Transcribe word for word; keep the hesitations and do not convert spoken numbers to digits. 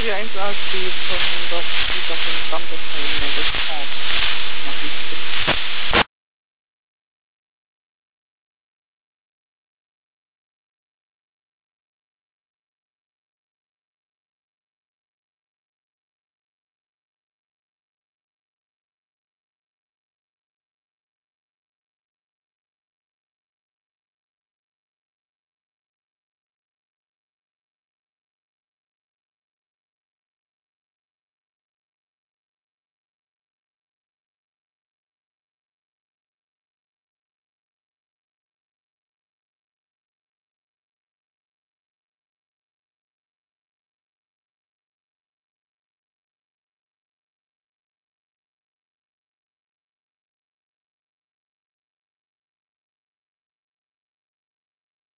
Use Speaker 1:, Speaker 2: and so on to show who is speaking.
Speaker 1: eins A C von Doc, die Doc und Stammdosheim meldet.